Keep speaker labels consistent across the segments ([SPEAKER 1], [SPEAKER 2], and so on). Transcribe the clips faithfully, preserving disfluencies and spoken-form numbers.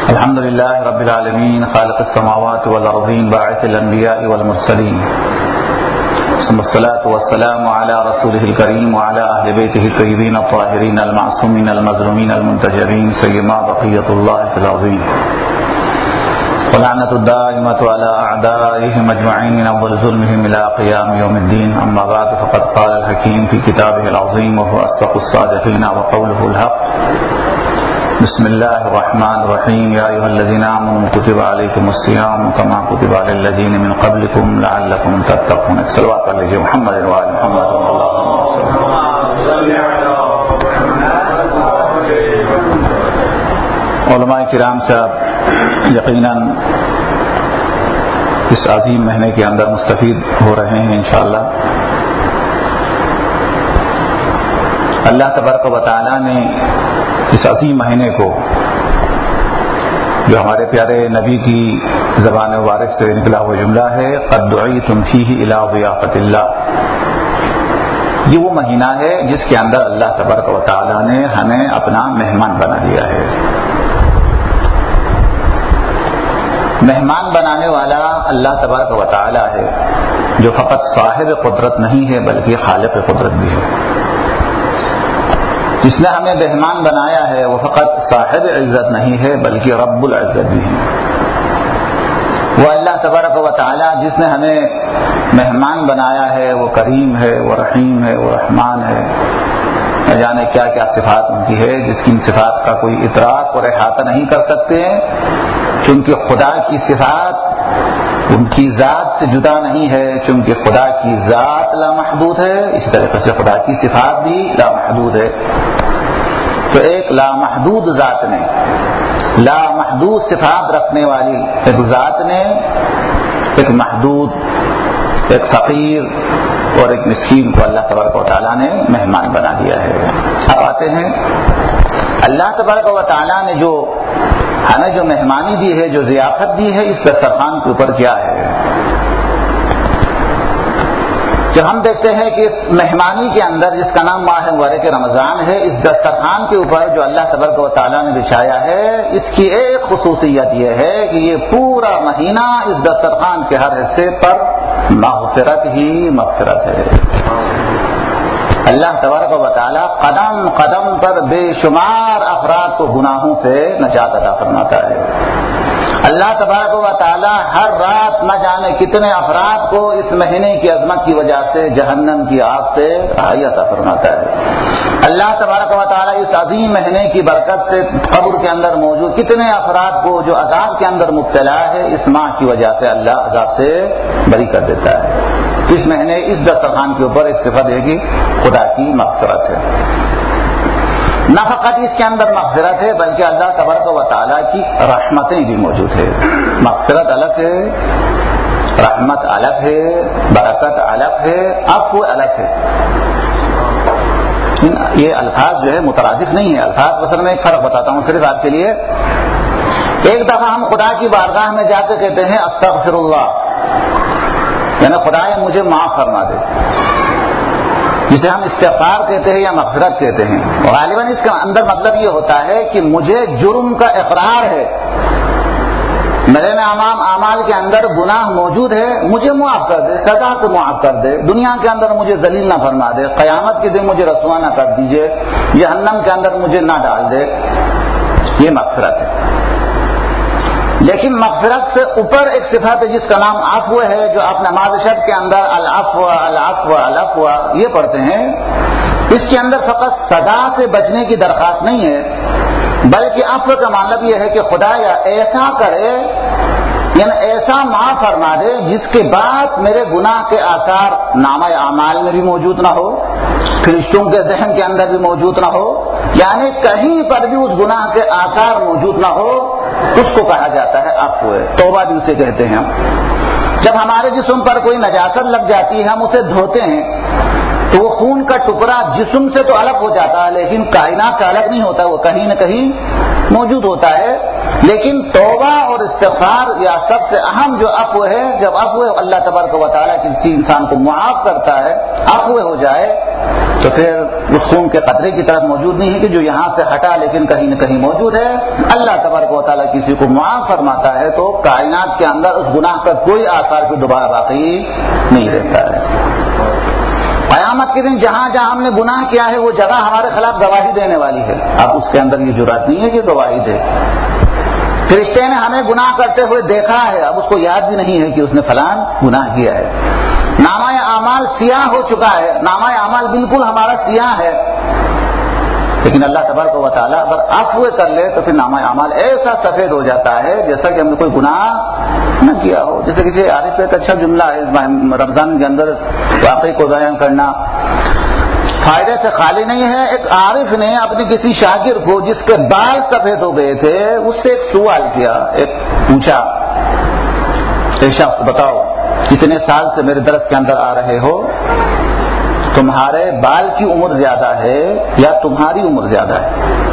[SPEAKER 1] الحمد لله رب العالمين خالق السماوات والأرضين باعث الأنبياء والمرسلين ثم الصلاة والسلام على رسوله الكريم وعلى أهل بيته الطيبين الطاهرين المعصومين المظلومين المنتجبين سيما بقية الله في العظيم ولعنة الدائمة على أعدائهم أجمعين أول ظلمهم إلى قيام يوم الدين. أما بعد فقد قال الحكيم في كتابه العظيم وهو أصدق الصادقين وقوله الحق. بسم الله الرحمن الرحيم. يا أيها الذين آمنوا كتب عليكم الصيام كما كتب على الذين من قبلكم لعلكم تتقون. صلوات علی محمد وآل محمد. علماء کرام صاحب یقیناً اس عظیم مہینے کے اندر مستفید ہو رہے ہیں انشاءاللہ. اللہ تبارک و تعالی نے اس عظیم مہینے کو جو ہمارے پیارے نبی کی زبان مبارک سے نکلا ہوا جملہ ہے قد دعیتم فیہ الی ضیافۃ اللہ، یہ وہ مہینہ ہے جس کے اندر اللہ تبارک و تعالی نے ہمیں اپنا مہمان بنا دیا ہے. مہمان بنانے والا اللہ تبارک و تعالی ہے جو فقط صاحب قدرت نہیں ہے بلکہ خالق قدرت بھی ہے. جس نے ہمیں مہمان بنایا ہے وہ فقط صاحب عزت نہیں ہے بلکہ رب العزت بھی ہے. وہ اللہ تبارک و تعالی جس نے ہمیں مہمان بنایا ہے وہ کریم ہے، وہ رحیم ہے، وہ رحمان ہے. نہ جانے کیا کیا صفات ان کی ہے جس کی ان صفات کا کوئی ادراک اور احاطہ نہیں کر سکتے ہیں، چونکہ خدا کی صفات ان کی ذات سے جدا نہیں ہے، چونکہ خدا کی ذات لامحدود ہے، اسی طریقے سے خدا کی صفات بھی لامحدود ہے. تو ایک لامحدود ذات نے، لامحدود صفات رکھنے والی ایک ذات نے ایک محدود، ایک فقیر اور ایک مسکین کو اللہ تبارک و تعالیٰ نے مہمان بنا دیا ہے. اب آتے ہیں اللہ تبارک و تعالیٰ نے جو ہمیں جو مہمانی دی ہے، جو ضیافت دی ہے، اس دسترخوان کے اوپر کیا ہے. جب ہم دیکھتے ہیں کہ اس مہمانی کے اندر جس کا نام ماہ مبارک رمضان ہے، اس دسترخوان کے اوپر جو اللہ تبارک و تعالیٰ نے بچھایا ہے، اس کی ایک خصوصیت یہ ہے کہ یہ پورا مہینہ اس دسترخوان کے ہر حصے پر مغفرت ہی مغفرت ہے. اللہ تبارک و تعالی قدم قدم پر بے شمار افراد کو گناہوں سے نجات عطا فرماتا ہے. اللہ تبارک و تعالی ہر رات نہ جانے کتنے افراد کو اس مہینے کی عظمت کی وجہ سے جہنم کی آگ سے رہائی عطا فرماتا ہے. اللہ تبارک و تعالی اس عظیم مہینے کی برکت سے قبر کے اندر موجود کتنے افراد کو جو عذاب کے اندر مبتلا ہے اس ماہ کی وجہ سے اللہ عذاب سے بری کر دیتا ہے. اس مہینے اس دسترخوان کے اوپر ایک صفت ہے کہ خدا کی مغفرت ہے. نہ فقط اس کے اندر مغفرت ہے بلکہ اللہ تبارک و تعالیٰ کی رحمتیں بھی موجود ہے. مغفرت الگ ہے، رحمت الگ ہے، برکت الگ ہے، عفو الگ ہے. یہ الفاظ جو ہے مترادف نہیں ہے. الفاظ اصل میں ایک فرق بتاتا ہوں صرف آپ کے لیے. ایک دفعہ ہم خدا کی بارگاہ میں جا کے کہتے ہیں استغفر اللہ، یعنی خدایا مجھے معاف فرما دے، جسے ہم استغفار کہتے ہیں یا مغفرت کہتے ہیں. غالباً اس کا اندر مطلب یہ ہوتا ہے کہ مجھے جرم کا اقرار ہے، میرے امام اعمال کے اندر گناہ موجود ہے، مجھے معاف کر دے، سزا سے معاف کر دے، دنیا کے اندر مجھے ذلیل نہ فرما دے، قیامت کے دن مجھے رسوا نہ کر دیجئے، جہنم کے اندر مجھے نہ ڈال دے. یہ مغفرت ہے. لیکن مغفرت سے اوپر ایک صفت ہے جس کا نام عفو ہے، جو آپ نماز شب کے اندر العفو العفو العفو یہ پڑھتے ہیں. اس کے اندر فقط سزا سے بچنے کی درخواست نہیں ہے بلکہ عفو کا مطلب یہ ہے کہ خدا یا ایسا کرے، یعنی ایسا معاف فرما دے جس کے بعد میرے گناہ کے آثار نامہ اعمال میں بھی موجود نہ ہو، فرشتوں کے ذہن کے اندر بھی موجود نہ ہو، یعنی کہیں پر بھی اس گناہ کے آثار موجود نہ ہو. اس کو کہا جاتا ہے عفو. توبہ بھی اسے کہتے ہیں. جب ہمارے جسم پر کوئی نجاست لگ جاتی ہے ہم اسے دھوتے ہیں تو وہ خون کا ٹکڑا جسم سے تو الگ ہو جاتا ہے لیکن کائنات سے الگ نہیں ہوتا، وہ کہیں نہ کہیں موجود ہوتا ہے، لیکن توبہ اور استغفار یا سب سے اہم جو عفو ہے، جب عفو اللہ تبارک و تعالیٰ کسی انسان کو معاف کرتا ہے، عفو ہو جائے تو پھر اس خون کے قطرے کی طرف موجود نہیں ہے کہ جو یہاں سے ہٹا لیکن کہیں نہ کہیں موجود ہے۔ اللہ تبارک و تعالیٰ کسی کو معاف فرماتا ہے تو کائنات کے اندر اس گناہ کا کوئی آثار بھی دوبارہ باقی نہیں رہتا ہے۔ قیامت کے دن جہاں جہاں ہم نے گناہ کیا ہے وہ جگہ ہمارے خلاف گواہی دینے والی ہے، اب اس کے اندر یہ جرات نہیں ہے کہ گواہی دے۔ فرشتے نے ہمیں گناہ کرتے ہوئے دیکھا ہے، اب اس کو یاد بھی نہیں ہے کہ اس نے فلان گناہ کیا ہے۔ نامہ اعمال سیاہ ہو چکا ہے، نامہ اعمال بالکل ہمارا سیاہ ہے، لیکن اللہ تبارک و تعالیٰ اگر عفو کر لے تو پھر نامہ اعمال ایسا سفید ہو جاتا ہے جیسا کہ ہم نے کوئی گناہ نہ کیا ہو۔ جیسے کسی عارف کا ایک اچھا جملہ ہے اس رمضان کے اندر واقعی کو بیان کرنا فائدے سے خالی نہیں ہے۔ ایک عارف نے اپنے کسی شاگرد کو جس کے بال سفید ہو گئے تھے اس سے ایک سوال کیا، ایک پوچھا، اے شخص بتاؤ اتنے سال سے میرے درس کے اندر آ رہے ہو، تمہارے بال کی عمر زیادہ ہے یا تمہاری عمر زیادہ ہے؟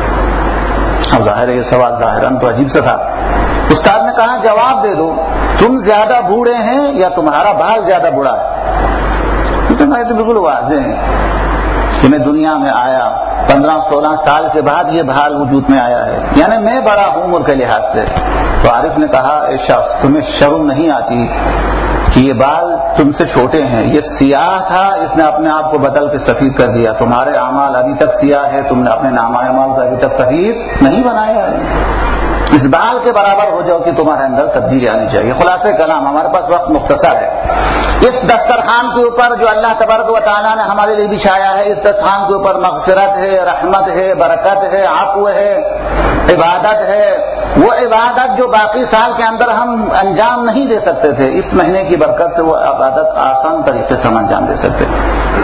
[SPEAKER 1] اب ظاہر ہے یہ سوال ظاہراً تو عجیب سا تھا۔ استاد نے کہا جواب دے دو، تم زیادہ بوڑھے ہیں یا تمہارا بال زیادہ بوڑھا ہے؟ تو بالکل واضح ہے کہ میں دنیا میں آیا پندرہ سولہ سال کے بعد یہ بال وجود میں آیا ہے، یعنی میں بڑا ہوں عمر کے لحاظ سے۔ تو عارف نے کہا اے شخص تمہیں شرم نہیں آتی کہ یہ بال تم سے چھوٹے ہیں، یہ سیاہ تھا اس نے اپنے آپ کو بدل کے سفید کر دیا، تمہارے اعمال ابھی تک سیاہ ہے، تم نے اپنے نامہ اعمال کو ابھی تک سفید نہیں بنایا ہے، اس بال کے برابر ہو جاؤ کہ تمہارے اندر تبدیلی آنی چاہیے۔ خلاصہ کلام، ہمارے پاس وقت مختصر ہے، اس دسترخوان کے اوپر جو اللہ تبارک و تعالیٰ نے ہمارے لیے بچھایا ہے، اس دسترخوان کے اوپر مغفرت ہے، رحمت ہے، برکت ہے، عفو ہے، عبادت ہے، وہ عبادت جو باقی سال کے اندر ہم انجام نہیں دے سکتے تھے، اس مہینے کی برکت سے وہ عبادت آسان طریقے سے ہم انجام دے سکتے ہیں۔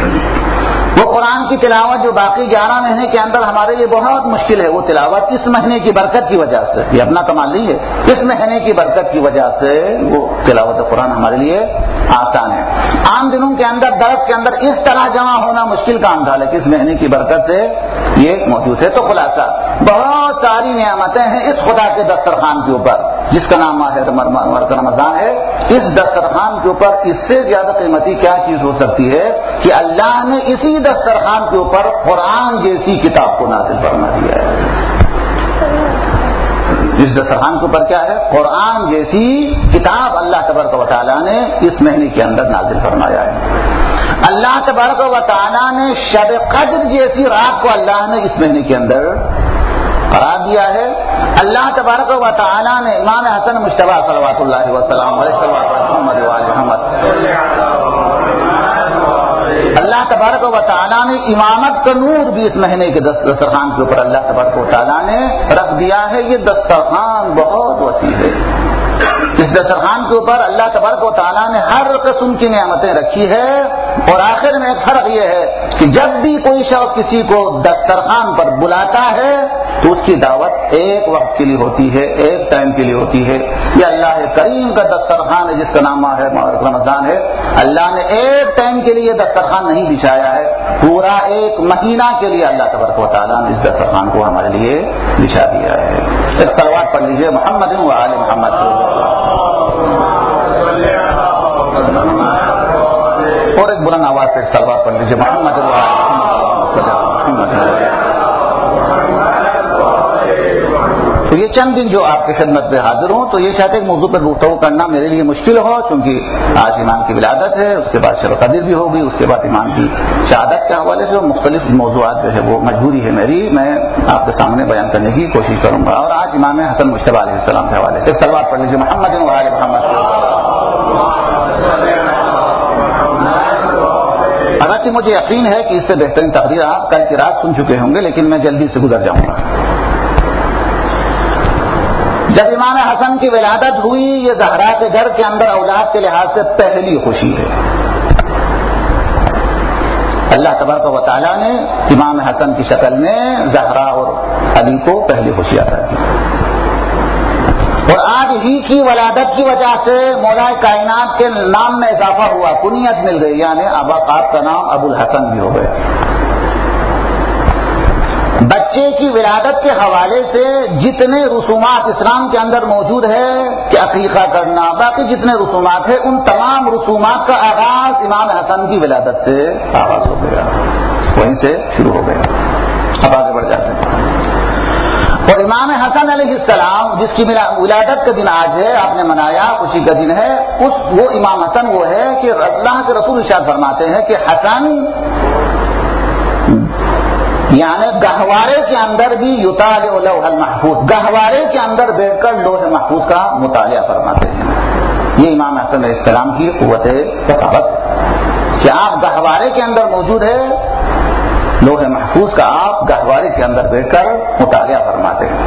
[SPEAKER 1] وہ قرآن کی تلاوت جو باقی گیارہ مہینے کے اندر ہمارے لیے بہت مشکل ہے، وہ تلاوت اس مہینے کی برکت کی وجہ سے، یہ اپنا کمال نہیں ہے، اس مہینے کی برکت کی وجہ سے وہ تلاوت قرآن ہمارے لیے آسان ہے۔ عام دنوں کے اندر درس کے اندر اس طرح جمع ہونا مشکل کام تھا، لیکن اس مہینے کی برکت سے یہ موجود ہے۔ تو خلاصہ بہت ساری نعمتیں ہیں اس خدا کے دسترخوان کے اوپر جس کا نام ماہ رمضان ہے۔ اس دسترخوان کے اوپر اس سے زیادہ قیمتی کیا چیز ہو سکتی ہے کہ اللہ نے اسی دسترخوان کے اوپر قرآن جیسی کتاب کو نازل فرما دیا ہے۔ اس دسترخوان کے اوپر کیا ہے؟ قرآن جیسی کتاب اللہ تبارک و تعالیٰ نے اس مہینے کے اندر نازل فرمایا ہے۔ اللہ تبارک و تعالیٰ نے شب قدر جیسی رات کو اللہ نے اس مہینے کے اندر قرار دیا ہے۔ اللہ تبارک و تعالیٰ نے امام حسن مجتبیٰ صلوات اللہ وسلم علیہ محمد محمد اللہ تبارک و تعالیٰ نے امامت کا نور بھی اس مہینے کے دسترخوان کے اوپر اللہ تبارک و تعالیٰ نے رکھ دیا ہے۔ یہ دسترخوان بہت وسیع ہے، اس دسترخوان کے اوپر اللہ تبارک و تعالیٰ نے ہر قسم کی نعمتیں رکھی ہے۔ اور آخر میں ایک فرق یہ ہے کہ جب بھی کوئی شخص کسی کو دسترخوان پر بلاتا ہے تو اس کی دعوت ایک وقت کے لیے ہوتی ہے، ایک ٹائم کے لیے ہوتی ہے۔ یہ اللہ کریم کا دسترخوان ہے جس کا نام ہے رمضان ہے۔ اللہ نے ایک ٹائم کے لیے دسترخوان نہیں بچھایا ہے، پورا ایک مہینہ کے لیے اللہ تبارک و تعالیٰ نے اس دسترخوان کو ہمارے لیے بچھا دیا ہے۔ ایک صلوات پڑھ لیجیے محمد و آل محمد۔ اور ایک بلند آواز سے ایک صلوات پڑھ لیجیے محمد و آل محمد۔ تو یہ چند دن جو آپ کی خدمت میں حاضر ہوں تو یہ شاید ایک موضوع پر گفتگو کرنا میرے لیے مشکل ہو، چونکہ آج امام کی ولادت ہے، اس کے بعد شب قدر بھی ہوگی، اس کے بعد امام کی شہادت کے حوالے سے مختلف موضوعات جو ہے وہ مجبوری ہے میری، میں آپ کے سامنے بیان کرنے کی کوشش کروں گا۔ اور آج امام حسن مجتبیٰ علیہ السلام کے حوالے سے صلوات پڑھ لیجیے محمد و آل محمد۔ اگرچہ مجھے یقین ہے کہ اس سے بہترین تقریر آپ کل کی رات سن چکے ہوں گے، لیکن میں جلدی سے گزر جاؤں گا۔ جب امام حسن کی ولادت ہوئی، یہ زہرا کے گھر کے اندر اولاد کے لحاظ سے پہلی خوشی ہے۔ اللہ تبارک و تعالیٰ نے امام حسن کی شکل میں زہرا اور علی کو پہلی خوشی عطا کی، اور آج ہی کی ولادت کی وجہ سے مولا کائنات کے نام میں اضافہ ہوا، کنیت مل گئی، یعنی ابا آپ کا نام ابو الحسن بھی ہو گئے۔ بچے کی ولادت کے حوالے سے جتنے رسومات اسلام کے اندر موجود ہے کہ عقیقہ کرنا باقی جتنے رسومات ہیں ان تمام رسومات کا آغاز امام حسن کی ولادت سے آغاز ہو گیا، وہیں سے شروع ہو گیا۔ اب آگے بڑھ جاتے ہیں۔ اور امام حسن علیہ السلام جس کی ولادت کا دن آج ہے، آپ نے منایا، خوشی کا دن ہے، اس وہ امام حسن وہ ہے کہ اللہ کے رسول ارشاد فرماتے ہیں کہ حسن یعنی گہوارے کے اندر بھی یطالع لوح المحفوظ، گہوارے کے اندر بیٹھ کر لوح محفوظ کا مطالعہ فرماتے ہیں۔ یہ امام حسن علیہ السلام کی قوت بصارت ہے کہ آپ گہوارے کے اندر موجود ہے، لوح محفوظ کا آپ گہوارے کے اندر بیٹھ کر مطالعہ فرماتے ہیں۔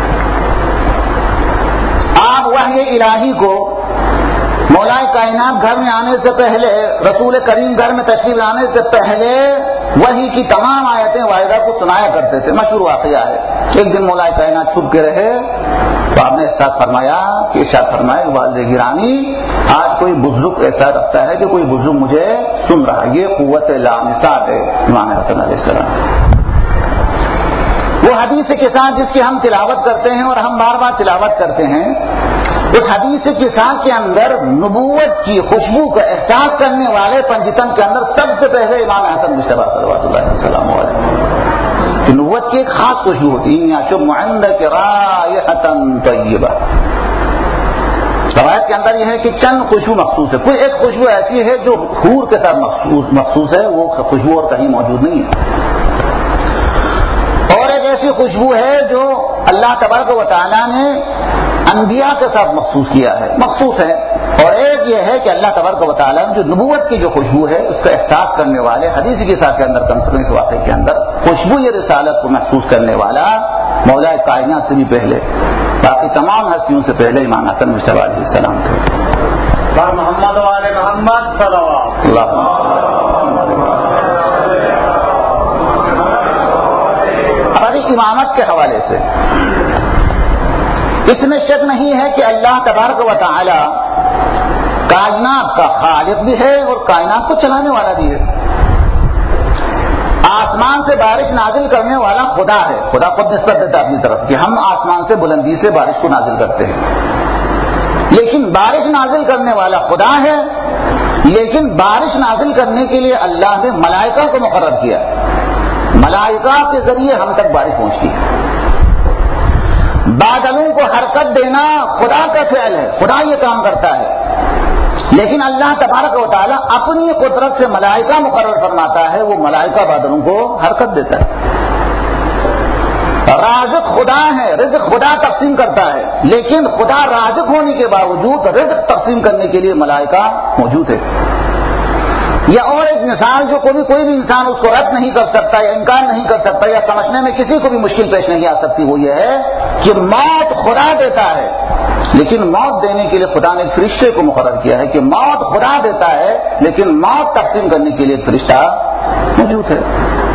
[SPEAKER 1] آپ وحی الہی کو مولا کائنات گھر میں آنے سے پہلے، رسول کریم گھر میں تشریف لانے سے پہلے وحی کی تمام آیتیں واحدہ کو سنایا کرتے تھے۔ مشہور واقعہ ہے، ایک دن مولا کائنات چھپ کے رہے تو آپ نے ارشاد فرمایا کہ ارشاد فرمائے والد گرامی آج کوئی بزرگ ایسا رکھتا ہے کہ کوئی بزرگ مجھے سن رہا ہے، یہ قوت لامثال ہے امام حسن علیہ السلام۔ وہ حدیث کے ساتھ جس کی ہم تلاوت کرتے ہیں اور ہم بار بار تلاوت کرتے ہیں، اس حدیث کے ساتھ کے اندر نبوت کی خوشبو کا احساس کرنے والے پنجتن کے اندر سب سے پہلے امام حسن مصطفیٰ صلوات اللہ علیہ وسلم علیہ نبوت کی ایک خاص خوشبو ہوتی ہے، یشم عندک رائحۃ طیبہ۔ روایت کے اندر یہ ہے کہ چند خوشبو مخصوص ہے، کوئی ایک خوشبو ایسی ہے جو حور کے ساتھ مخصوص مخصوص ہے، وہ خوشبو اور کہیں موجود نہیں ہے۔ اور ایک ایسی خوشبو ہے جو اللہ تبارک و تعالیٰ نے انبیاء کے ساتھ مخصوص کیا ہے، مخصوص ہے۔ اور ایک یہ ہے کہ اللہ تبارک و تعالیٰ نے جو نبوت کی جو خوشبو ہے اس کا احساس کرنے والے حدیث کے ساتھ کے اندر کم سے کم اس واقعے کے اندر خوشبو یہ رسالت کو محسوس کرنے والا مولا کائنات سے بھی پہلے، باقی تمام ہستیوں سے پہلے امام حسن مصطفیٰ علیہ السلام تھے۔
[SPEAKER 2] محمد والے محمد صلوات
[SPEAKER 1] اللہ ہماری امامت کے حوالے سے اس میں شک نہیں ہے کہ اللہ تبارک و تعالی کائنات کا خالق بھی ہے اور کائنات کو چلانے والا بھی ہے۔ آسمان سے بارش نازل کرنے والا خدا ہے، خدا خود نسبت دیتا ہے اپنی طرف کہ ہم آسمان سے بلندی سے بارش کو نازل کرتے ہیں، لیکن بارش نازل کرنے والا خدا ہے، لیکن بارش نازل کرنے کے لیے اللہ نے ملائکہ کو مقرر کیا ہے، ملائکہ کے ذریعے ہم تک بارش پہنچتی ہے۔ بادلوں کو حرکت دینا خدا کا فعل ہے، خدا یہ کام کرتا ہے، لیکن اللہ تبارک و تعالیٰ اپنی قدرت سے ملائکہ مقرر فرماتا ہے، وہ ملائکہ بادلوں کو حرکت دیتا ہے۔ رازق خدا ہے، رزق خدا تقسیم کرتا ہے، لیکن خدا رازق ہونے کے باوجود رزق تقسیم کرنے کے لیے ملائکہ موجود ہے۔ یا اور ایک مثال جو کوئی کوئی بھی انسان اس کو رد نہیں کر سکتا یا انکار نہیں کر سکتا یا سمجھنے میں کسی کو بھی مشکل پیش نہیں آ سکتی، وہ یہ ہے کہ موت خدا دیتا ہے، لیکن موت دینے کے لیے خدا نے ایک فرشتے کو مقرر کیا ہے کہ موت خدا دیتا ہے، لیکن موت تقسیم کرنے کے لیے ایک فرشتہ موجود ہے۔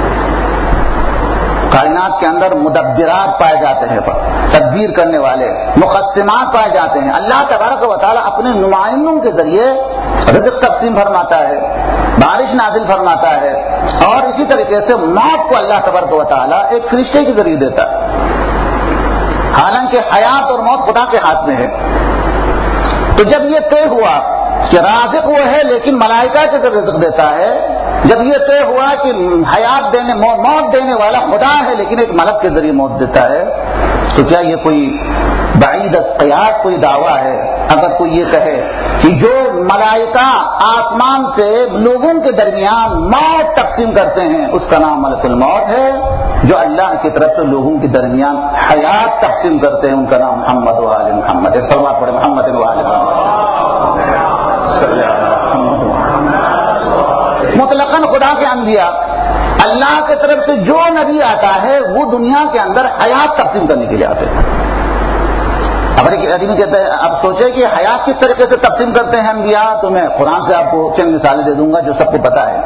[SPEAKER 1] کائنات کے اندر مدبرات پائے جاتے ہیں، تدبیر کرنے والے مقسمات پائے جاتے ہیں۔ اللہ تبارک و تعالیٰ اپنے نمائندوں کے ذریعے رزق تقسیم فرماتا ہے، بارش نازل فرماتا ہے، اور اسی طریقے سے موت کو اللہ تبارک و تعالیٰ ایک فرشتے کے ذریعے دیتا ہے۔ حالانکہ حیات اور موت خدا کے ہاتھ میں ہے۔ تو جب یہ طے ہوا کہ رازق وہ ہے لیکن ملائکہ کے ذریعے رزق دیتا ہے، جب یہ طے ہوا کہ حیات دینے موت دینے والا خدا ہے لیکن ایک ملک کے ذریعے موت دیتا ہے، تو کیا یہ کوئی بعید قیاس کوئی دعویٰ ہے اگر کوئی یہ کہے کہ جو ملائکہ آسمان سے لوگوں کے درمیان موت تقسیم کرتے ہیں اس کا نام ملک الموت ہے، جو اللہ کی طرف سے لوگوں کے درمیان حیات تقسیم کرتے ہیں ان کا نام محمد و آل محمد ہے۔ صلوات پڑھے محمد و آل محمد۔ مطلقاً خدا کے انبیاء اللہ کی طرف سے جو نبی آتا ہے وہ دنیا کے اندر حیات تقسیم کرنے کے لیے آتے ہیں۔ اب آدمی کہتا ہے آپ سوچیں کہ حیات کس طریقے سے تقسیم کرتے ہیں انبیاء، تو میں قرآن سے آپ کو چند مثالیں دے دوں گا جو سب کو پتا ہے۔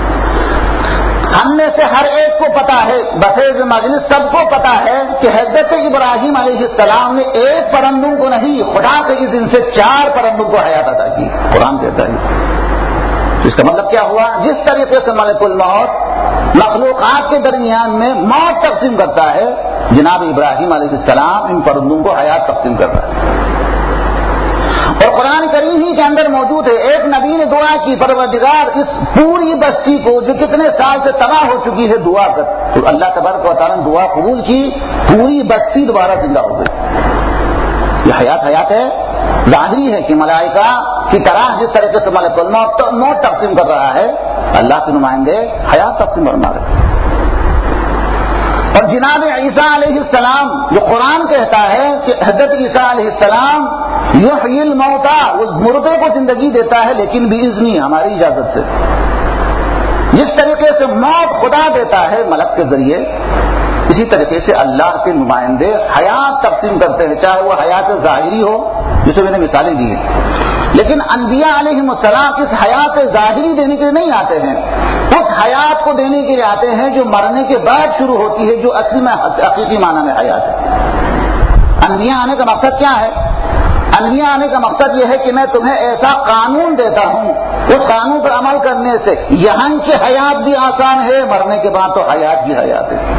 [SPEAKER 1] ہم میں سے ہر ایک کو پتا ہے، بفیض مجلس سب کو پتا ہے کہ حضرت ابراہیم علیہ السلام نے ایک پرندوں کو نہیں، خدا کے اذن سے چار پرندوں کو حیات عطا کی، قرآن کہتا ہے۔ اس کا مطلب کیا ہوا؟ جس طریقے سے ملک الموت مخلوقات کے درمیان میں موت تقسیم کرتا ہے، جناب ابراہیم علیہ السلام ان پرندوں کو حیات تقسیم کرتا ہے۔ اور قرآن کریم ہی کے اندر موجود ہے، ایک نبی نے دعا کی، پروردگار اس پوری بستی کو جو کتنے سال سے تباہ ہو چکی ہے دعا کر، تو اللہ تبارک و تعالیٰ نے دعا قبول کی، پوری بستی دوبارہ زندہ ہو گئی۔ یہ حیات حیات ہے، ظاہری ہے کہ ملائکہ کی طرح جس طریقے سے ملک الموت موت تقسیم کر رہا ہے، اللہ کے نمائندے حیات تقسیم فرما رہے۔ اور جناب عیسیٰ علیہ السلام جو قرآن کہتا ہے کہ حضرت عیسیٰ علیہ السلام یحیی الموتى، وہ مردے کو زندگی دیتا ہے لیکن باذنی، ہماری اجازت سے۔ جس طریقے سے موت خدا دیتا ہے ملک کے ذریعے، اسی طریقے سے اللہ کے نمائندے حیات تقسیم کرتے ہیں، چاہے وہ حیات ظاہری ہو جسے میں نے مثالیں دی ہیں، لیکن انبیاء علیہ السلام اس حیات ظاہری دینے کے لیے نہیں آتے ہیں، اس حیات کو دینے کے لیے آتے ہیں جو مرنے کے بعد شروع ہوتی ہے، جو اصلی میں حقیقی معنی میں حیات ہے۔ انبیاء آنے کا مقصد کیا ہے؟ انبیاء آنے کا مقصد یہ ہے کہ میں تمہیں ایسا قانون دیتا ہوں، اس قانون پر عمل کرنے سے یہاں کی حیات بھی آسان ہے، مرنے کے بعد تو حیات بھی حیات ہے۔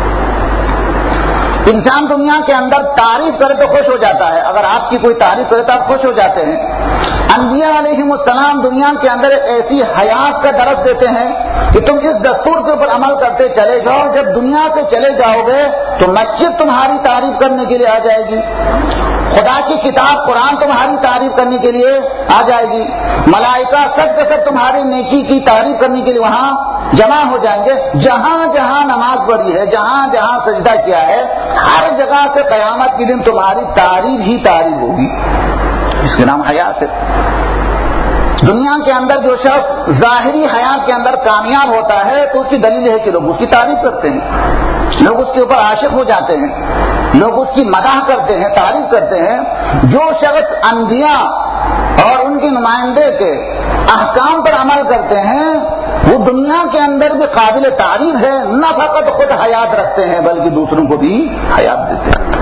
[SPEAKER 1] انسان دنیا کے اندر تعریف کرے تو خوش ہو جاتا ہے، اگر آپ کی کوئی تعریف کرے تو آپ خوش ہو جاتے ہیں۔ انبیاء علیہ السلام دنیا کے اندر ایسی حیات کا درس دیتے ہیں کہ تم اس دستور کے اوپر عمل کرتے چلے جاؤ، جب دنیا سے چلے جاؤ گے تو مسجد تمہاری تعریف کرنے کے لیے آ جائے گی، خدا کی کتاب قرآن تمہاری تعریف کرنے کے لیے آ جائے گی، ملائکہ سب کے سب تمہاری نیکی کی تعریف کرنے کے لیے وہاں جمع ہو جائیں گے۔ جہاں جہاں نماز پڑھی ہے، جہاں جہاں سجدہ کیا ہے، ہر جگہ سے قیامت کے دن تمہاری تعریف ہی تعریف ہوگی، اس کے نام حیات ہے۔ دنیا کے اندر جو شخص ظاہری حیات کے اندر کامیاب ہوتا ہے تو اس کی دلیل ہے کہ لوگ اس کی تعریف کرتے ہیں، لوگ اس کے اوپر عاشق ہو جاتے ہیں، لوگ اس کی مداح کرتے ہیں، تعریف کرتے ہیں۔ جو شخص انبیاء اور ان کے نمائندے کے احکام پر عمل کرتے ہیں وہ دنیا کے اندر بھی قابل تعریف ہے، نہ فقط خود حیات رکھتے ہیں بلکہ دوسروں کو بھی حیات دیتے ہیں۔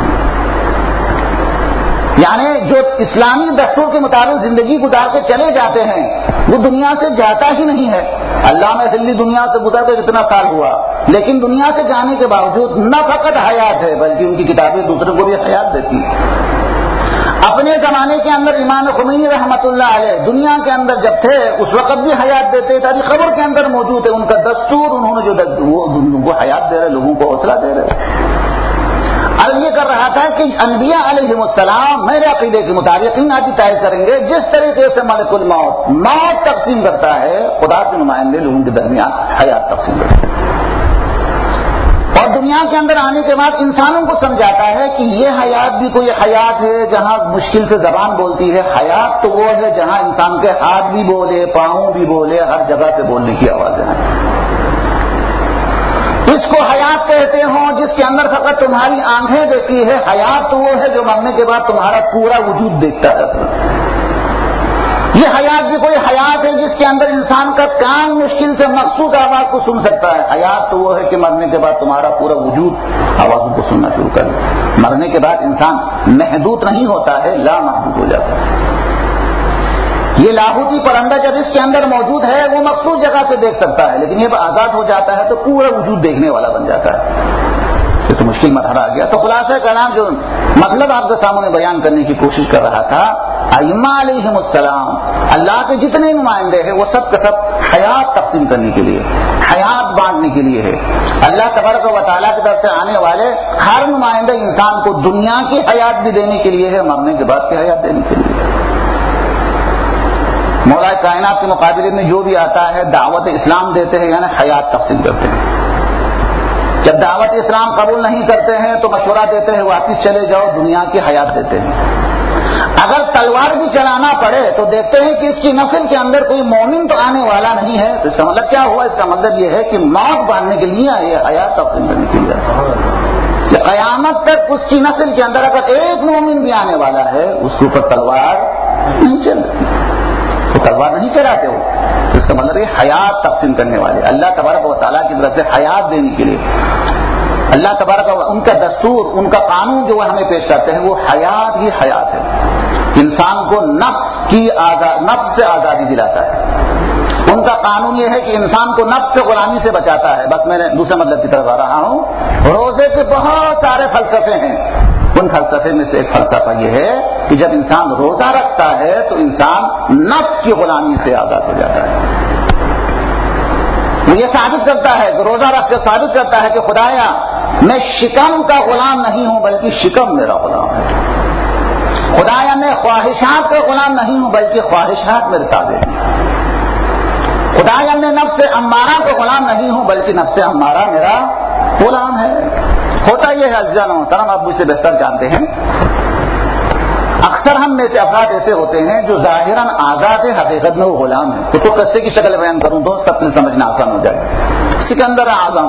[SPEAKER 1] یعنی جو اسلامی دستور کے مطابق زندگی گزار کے چلے جاتے ہیں وہ دنیا سے جاتا ہی نہیں ہے۔ علامہ دلی دنیا سے گزرتے کتنا سال ہوا، لیکن دنیا سے جانے کے باوجود نہ فقط حیات ہے بلکہ ان کی کتابیں دوسروں کو بھی حیات دیتی ہیں۔ اپنے زمانے کے اندر امام خمینی رحمۃ اللہ علیہ دنیا کے اندر جب تھے اس وقت بھی حیات دیتے تھے، خبر کے اندر موجود ہے ان کا دستور، انہوں نے جو وہ کو حیات دے رہے، لوگوں کو حوصلہ دے رہے۔ عرض یہ کر رہا تھا کہ انبیاء علیہ السلام میرے عقیدے کے مطابق ان آتی طے کریں گے جس طریقے سے ملک الموت موت تقسیم کرتا ہے، خدا کے نمائندے لوگوں کے درمیان حیات تقسیم کرتے ہیں، اور دنیا کے اندر آنے کے بعد انسانوں کو سمجھاتا ہے کہ یہ حیات بھی کوئی حیات ہے جہاں مشکل سے زبان بولتی ہے، حیات تو وہ ہے جہاں انسان کے ہاتھ بھی بولے، پاؤں بھی بولے، ہر جگہ سے بولنے کی آوازیں ہیں۔ اس کو حیات کہتے ہوں جس کے اندر فقط تمہاری آنکھیں دیکھی ہے، حیات تو وہ ہے جو مرنے کے بعد تمہارا پورا وجود دیکھتا ہے۔ اصل یہ حیات بھی کوئی حیات ہے جس کے اندر انسان کا کان مشکل سے مخصوص آواز کو سن سکتا ہے، حیات تو وہ ہے کہ مرنے کے بعد تمہارا پورا وجود آوازوں کو سننا شروع کر دے۔ مرنے کے بعد انسان محدود نہیں ہوتا ہے، لامحدود ہو جاتا ہے۔ یہ لاہوتی پرندہ جب اس کے اندر موجود ہے وہ مخصوص جگہ سے دیکھ سکتا ہے، لیکن یہ آزاد ہو جاتا ہے تو پورا وجود دیکھنے والا بن جاتا ہے۔ یہ تو مشکل مرحلہ آ گیا۔ تو خلاصہ کلام جو مطلب آپ کے سامنے بیان کرنے کی کوشش کر رہا تھا، ائمہ علیہ السلام اللہ کے جتنے نمائندے ہیں وہ سب کے سب حیات تقسیم کرنے کے لیے، حیات بانٹنے کے لیے ہے۔ اللہ تبارک و تعالیٰ کی طرف سے آنے والے ہر نمائندہ انسان کو دنیا کی حیات بھی دینے کے لیے ہے، مرنے کے بعد کی حیات دینے کے لیے ہے۔ مولا کائنات کے مقابلے میں جو بھی آتا ہے دعوت اسلام دیتے ہیں، یعنی حیات تقسیم کرتے ہیں۔ جب دعوت اسلام قبول نہیں کرتے ہیں تو مشورہ دیتے ہیں واپس چلے جاؤ، دنیا کی حیات دیتے ہیں۔ اگر تلوار بھی چلانا پڑے تو دیکھتے ہیں کہ اس کی نسل کے اندر کوئی مومن تو آنے والا نہیں ہے، تو اس کا مطلب کیا ہوا؟ اس کا مطلب یہ ہے کہ موت باندھنے کے لیے آئے، حیات تقسیم کرنے کے لیے۔ قیامت تک اس کی نسل کے اندر اگر ایک مومن بھی آنے والا ہے اس کے اوپر تلوار نہیں چل رہی، تو تلوار نہیں چلاتے ہو، تو اس کا مطلب یہ حیات تقسیم کرنے والے اللہ تبارک و تعالیٰ کی طرف سے حیات دینے کے لیے اللہ تبارک و ان کا دستور، ان کا قانون جو وہ ہمیں پیش کرتے ہیں وہ حیات ہی حیات ہے۔ انسان کو نفس کی آزاد نفس سے آزادی دلاتا ہے، ان کا قانون یہ ہے کہ انسان کو نفس سے غلامی سے بچاتا ہے. بس میں نے دوسرے مطلب کی طرف آ رہا ہوں. روزے کے بہت سارے فلسفے ہیں. ان فلسفے میں سے ایک فلسفہ یہ ہے کہ جب انسان روزہ رکھتا ہے تو انسان نفس کی غلامی سے آزاد ہو جاتا ہے. وہ یہ ثابت کرتا ہے کہ روزہ رکھ کے ثابت کرتا ہے کہ خدایا میں شکم کا غلام نہیں ہوں بلکہ شکم میرا غلام ہے. خدایا میں خواہشات کا غلام نہیں ہوں بلکہ خواہشات میرے تابع ہیں. خدایا میں نفس امارہ کا غلام نہیں ہوں بلکہ نفس امارہ میرا غلام ہے. ہوتا یہ ہے عزیزان و محترم، آپ مجھ سے بہتر جانتے ہیں، اکثر ہم میں سے افراد ایسے ہوتے ہیں جو ظاہراً آزاد ہے، حقیقت میں وہ غلام ہے. تو تو قصے کی شکل بیان کروں تو سب سے سمجھنا آسان ہو جائے. سکندر اعظم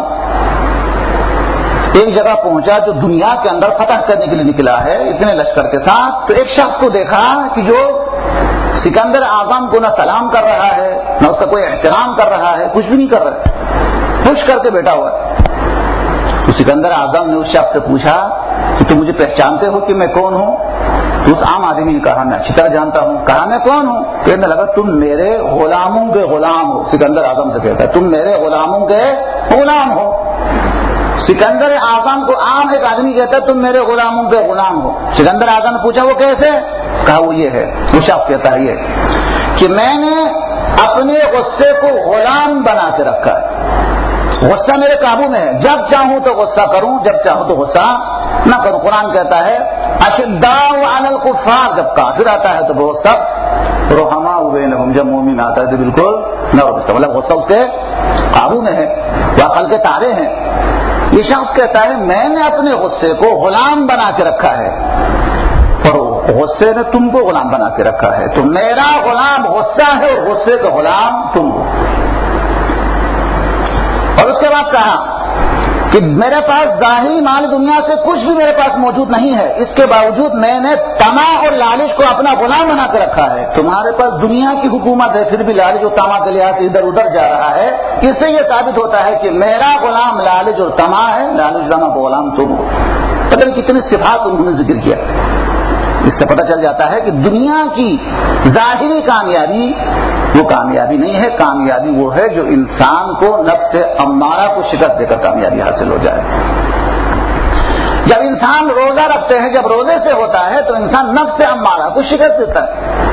[SPEAKER 1] ایک جگہ پہنچا جو دنیا کے اندر فتح کرنے کے لیے نکلا ہے اتنے لشکر کے ساتھ. تو ایک شخص کو دیکھا کہ جو سکندر اعظم کو نہ سلام کر رہا ہے نہ اس کا کوئی احترام کر رہا ہے، کچھ بھی نہیں کر رہا، خوش کر کے بیٹھا ہوا ہے. تو سکندر اعظم نے اس شخص سے پوچھا کہ تم مجھے پہچانتے ہو کہ میں کون ہوں؟ تو اس عام آدمی نے کہا میں اچھی طرح جانتا ہوں. کہا میں کون ہوں؟ کہنے لگا تم میرے غلاموں کے غلام ہو. سکندر اعظم سے کہتا ہے تم میرے غلاموں کے غلام ہو. سکندر اعظم کو عام ایک آدمی کہتا ہے تم میرے غلاموں کے غلام ہو. سکندر اعظم نے پوچھا وہ کیسے؟ کہا وہ یہ ہے. وہ شخص کہتا ہے یہ کہ میں نے اپنے غصے کو غلام بنا کے رکھا ہے. غصہ میرے قابو میں ہے، جب چاہوں تو غصہ کروں، جب چاہوں تو غصہ نہ کروں. قرآن کہتا ہے اشداء علی الکفار، جب کافر آتا ہے تو وہ سب رحماء بینہم، جب مومن آتا ہے تو بالکل نہ غصہ، مطلب غصہ اس کے قابو میں ہے، وہ عقل کے تارے ہیں. یہ شخص کہتا ہے میں نے اپنے غصے کو غلام بنا کے رکھا ہے اور غصے نے تم کو غلام بنا کے رکھا ہے. تو میرا غلام غصہ ہے اور غصے کا غلام تم ہو. اور اس کے بعد کہا کہ میرے پاس ظاہری مال دنیا سے کچھ بھی میرے پاس موجود نہیں ہے، اس کے باوجود میں نے طمع اور لالچ کو اپنا غلام بنا کے رکھا ہے. تمہارے پاس دنیا کی حکومت ہے پھر بھی لالچ اور طمع کے لحاظ سے ادھر ادھر جا رہا ہے. اس سے یہ ثابت ہوتا ہے کہ میرا غلام لالچ اور طمع ہے، لالچ طمع کا غلام تم ہو. پتہ نہیں کتنے صفات انہوں نے ذکر کیا. اس سے پتہ چل جاتا ہے کہ دنیا کی ظاہری کامیابی وہ کامیابی نہیں ہے. کامیابی وہ ہے جو انسان کو نفس امارہ کو شکست دے کر کامیابی حاصل ہو جائے. جب انسان روزہ رکھتے ہیں، جب روزے سے ہوتا ہے تو انسان نفس امارہ کو شکست دیتا ہے.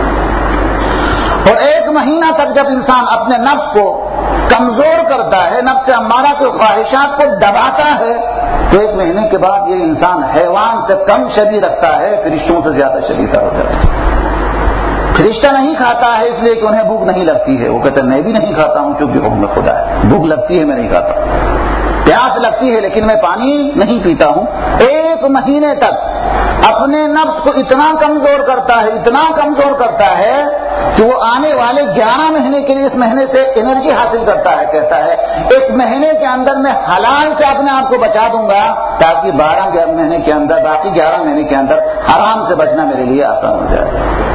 [SPEAKER 1] اور ایک مہینہ تک جب انسان اپنے نفس کو کمزور کرتا ہے، نفس امارہ کے خواہشات کو دباتا ہے، تو ایک مہینے کے بعد یہ انسان حیوان سے کم شبیہ رکھتا ہے، فرشتوں سے زیادہ شبیہ ہو جاتا ہے. فرشتہ نہیں کھاتا ہے اس لیے کہ انہیں بھوک نہیں لگتی ہے، وہ کہتے ہیں میں بھی نہیں کھاتا ہوں کیونکہ حکم خدا ہے. بھوک لگتی ہے میں نہیں کھاتا، پیاس لگتی ہے لیکن میں پانی نہیں پیتا ہوں. ایک مہینے تک اپنے نفس کو اتنا کمزور کرتا ہے، اتنا کمزور کرتا ہے کہ وہ آنے والے گیارہ مہینے کے لیے اس مہینے سے انرجی حاصل کرتا ہے. کہتا ہے ایک مہینے کے اندر میں حلال سے اپنے آپ کو بچا دوں گا تاکہ بارہ مہینے کے اندر باقی گیارہ مہینے کے اندر حرام سے بچنا میرے لیے آسان ہو جائے.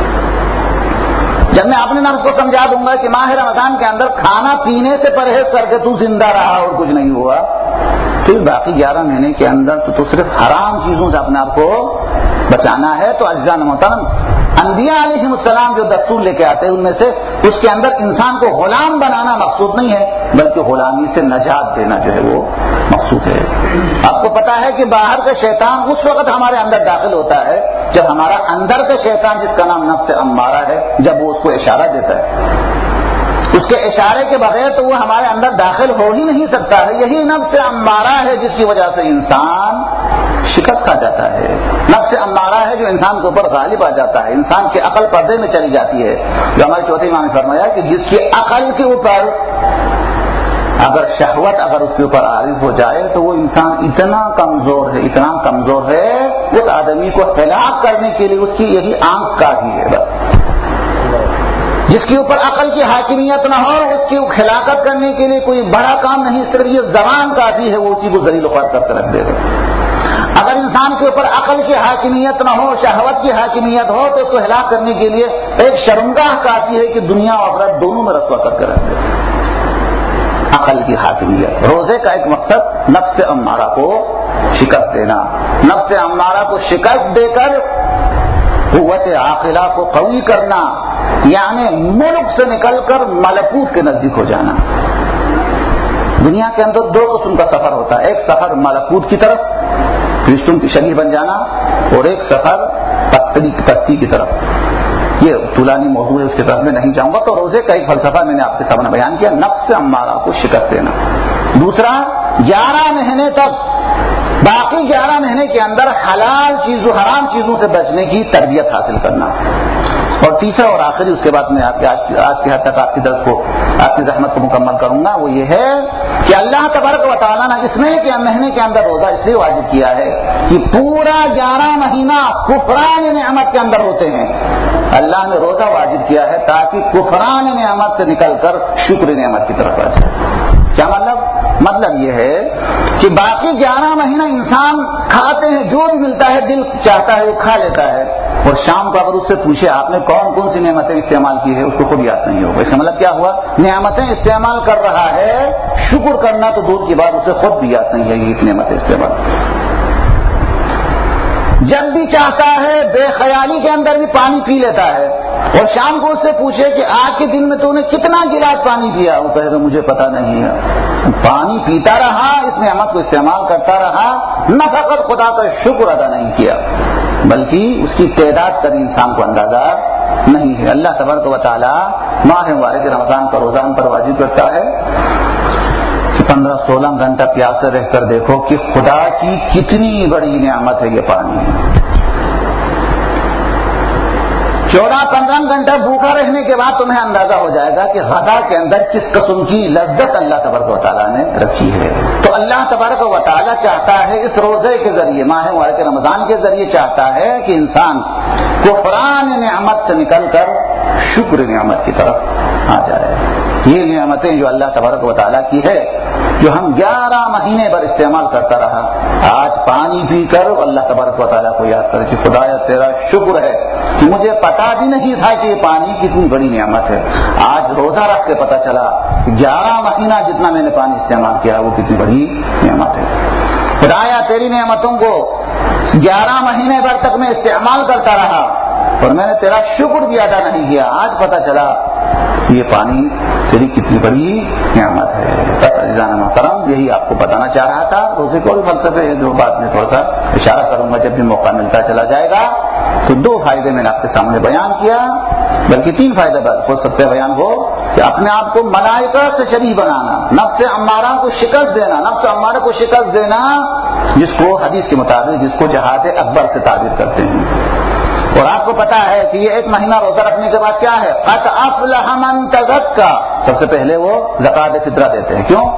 [SPEAKER 1] جب میں اپنے نفس کو سمجھا دوں گا کہ ماہ رمضان کے اندر کھانا پینے سے پرہیز کر کے تو زندہ رہا اور کچھ نہیں ہوا، پھر باقی گیارہ مہینے کے اندر تو, تو صرف حرام چیزوں سے اپنے آپ کو بچانا ہے. تو عزیزان محترم، انبیاء علیہم السلام جو دستور لے کے آتے ہیں ان میں سے اس کے اندر انسان کو غلام بنانا مقصود نہیں ہے بلکہ غلامی سے نجات دینا جو ہے وہ مقصود ہے. آپ کو پتا ہے کہ باہر کا شیطان اس وقت ہمارے اندر داخل ہوتا ہے جب ہمارا اندر کا شیطان جس کا نام نفس امارہ ہے جب وہ اس کو اشارہ دیتا ہے. اس کے اشارے کے بغیر تو وہ ہمارے اندر داخل ہو ہی نہیں سکتا ہے. یہی نفس امارہ ہے جس کی وجہ سے انسان شکست کھا جاتا ہے. نفس امارہ ہے جو انسان کے اوپر غالب آ جاتا ہے، انسان کی عقل پردے میں چلی جاتی ہے. جو ہمارے چوتھے امام نے فرمایا کہ جس کی عقل کے اوپر اگر شہوت اگر اس کے اوپر عارض ہو جائے تو وہ انسان اتنا کمزور ہے، اتنا کمزور ہے، اس آدمی کو ہلاک کرنے کے لیے اس کی یہی آنکھ کافی ہے. بس جس کے اوپر عقل کی حاکمیت نہ ہو اس کی ہلاکت کرنے کے لیے کوئی بڑا کام نہیں، صرف یہ زبان کافی ہے، وہ اسی کو ذلیل و خوار کر کے رکھ دے گا. اگر انسان کے اوپر عقل کی حاکمیت نہ ہو، شہوت کی حاکمیت ہو تو اس کو ہلاک کرنے کے لیے ایک شرمگاہ کافی ہے کہ دنیا اور آخرت دونوں میں رسوا کر کے رکھ دے. عقل کی حاکمیت. روزے کا ایک مقصد نفس امارہ کو شکست دینا. نفس امارہ کو شکست دے کر قوت عاقلہ کو قوی کرنا، یعنی ملک سے نکل کر ملکوت کے نزدیک ہو جانا۔ دنیا کے اندر دو قسم کا سفر ہوتا ہے، ایک سفر ملکوت کی طرف فرشتوں کی شبیہ بن جانا، اور ایک سفر پستی پستی کی طرف۔ یہ طولانی موضوع ہے، اس کی طرف میں نہیں جاؤں گا۔ تو روزے کا ایک فلسفہ میں نے آپ کے سامنے بیان کیا، نفس امارہ کو شکست دینا۔ دوسرا، گیارہ مہینے تک، باقی گیارہ مہینے کے اندر حلال چیزوں حرام چیزوں سے بچنے کی تربیت حاصل کرنا۔ اور تیسرا اور آخری، اس کے بعد میں آپ کے آج کے حد تک آپ کی درس کو آپ کی زحمت کو مکمل کروں گا، وہ یہ ہے کہ اللہ تبارک و تعالیٰ نے اس مہینے کے اندر روزہ اس لیے واجب کیا ہے کہ پورا گیارہ مہینہ کفران نعمت کے اندر ہوتے ہیں۔ اللہ نے روزہ واجب کیا ہے تاکہ کفران نعمت سے نکل کر شکر نعمت کی طرف آ جائے۔ کیا مطلب؟ مطلب یہ ہے کہ باقی گیارہ مہینہ انسان کھاتے ہیں، جو بھی ملتا ہے دل چاہتا ہے وہ کھا لیتا ہے، اور شام کو اگر اس سے پوچھے آپ نے کون کون سی نعمتیں استعمال کی ہے، اس کو خود یاد نہیں ہوگا۔ اس کا مطلب کیا ہوا؟ نعمتیں استعمال کر رہا ہے، شکر کرنا تو دور کی بات، اسے خود بھی یاد نہیں ہے یہ نعمتیں استعمال۔ جب بھی چاہتا ہے بے خیالی کے اندر بھی پانی پی لیتا ہے، اور شام کو اس سے پوچھے کہ آج کے دن میں تو نے کتنا گلاس پانی پیا، وہ کہے گا مجھے پتا نہیں ہے۔ پانی پیتا رہا، اس نعمت کو استعمال کرتا رہا، نہ فقط خدا کا شکر ادا نہیں کیا بلکہ اس کی تعداد کا بھی انسان کو اندازہ نہیں ہے۔ اللہ تبارک و تعالی ماہ مبارک رمضان کا روزہ ہم پر واجب کرتا ہے کہ پندرہ سولہ گھنٹہ پیاسے رہ کر دیکھو کہ خدا کی کتنی بڑی نعمت ہے یہ پانی۔ چودہ پندرہ گھنٹہ بھوکا رہنے کے بعد تمہیں اندازہ ہو جائے گا کہ غذا کے اندر کس قسم کی لذت اللہ تبارک و تعالیٰ نے رکھی ہے۔ تو اللہ تبارک و تعالیٰ چاہتا ہے اس روزے کے ذریعے، ماہ مبارک رمضان کے ذریعے چاہتا ہے کہ انسان کفران نعمت سے نکل کر شکر نعمت کی طرف آ جائے۔ یہ نعمتیں جو اللہ تبارک و تعالیٰ کی ہے، جو ہم گیارہ مہینے پر استعمال کرتا رہا، آج پانی پی کر اللہ تبارک و تعالیٰ کو یاد کرے کہ خدایا تیرا شکر ہے کہ مجھے پتا بھی نہیں تھا کہ یہ پانی کتنی بڑی نعمت ہے، آج روزہ رکھ کے پتا چلا کہ گیارہ مہینہ جتنا میں نے پانی استعمال کیا وہ کتنی بڑی نعمت ہے۔ خدایا تیری نعمتوں کو گیارہ مہینے بھر تک میں استعمال کرتا رہا اور میں نے تیرا شکر بھی ادا نہیں کیا، آج پتا چلا یہ پانی تیری کتنی بڑی نعمت ہے۔ بس عزیزان محترم، یہی آپ کو بتانا چاہ رہا تھا۔ روزے کو بھی فلسفے ہے جو بعد میں تھوڑا سا اشارہ کروں گا جب بھی موقع ملتا چلا جائے گا۔ تو دو فائدے میں نے آپ کے سامنے بیان کیا، بلکہ تین فائدے ہو سکتے ہیں بیان ہو کہ اپنے آپ کو ملائکہ سے شبیہ بنانا، نفس امارہ کو شکست دینا، نفس امارہ کو شکست دینا جس کو حدیث کے مطابق جس کو جہاد اکبر سے تعبیر کرتے ہیں۔ اور آپ کو پتا ہے کہ یہ ایک مہینہ روزہ رکھنے کے بعد کیا ہے؟ قد افلح من تزکا، سب سے پہلے وہ زکوٰۃ فطرہ دیتے ہیں۔ کیوں؟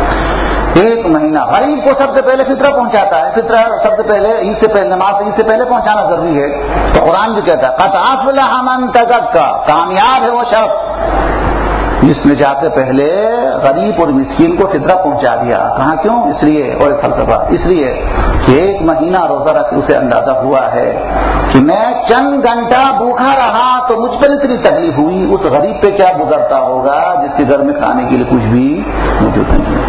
[SPEAKER 1] ایک مہینہ غریب کو سب سے پہلے فطرہ پہنچاتا ہے، فطرہ سب سے پہلے عید سے پہلے نماز عید سے پہلے پہنچانا ضروری ہے۔ تو قرآن بھی کہتا ہے قد افلح من تزکا، کامیاب ہے وہ شخص جس نے جا کے پہلے غریب اور مسکین کو فطرہ پہنچا دیا۔ کہاں کیوں؟ اس لیے، اور ایک فلسفہ اس لیے کہ ایک مہینہ روزہ رکھ اسے اندازہ ہوا ہے کہ میں چند گھنٹہ بھوکا رہا تو مجھ پر اتنی تکلیف ہوئی، اس غریب پہ کیا گزرتا ہوگا جس کے گھر میں کھانے کے لیے کچھ بھی موجود نہیں ہے۔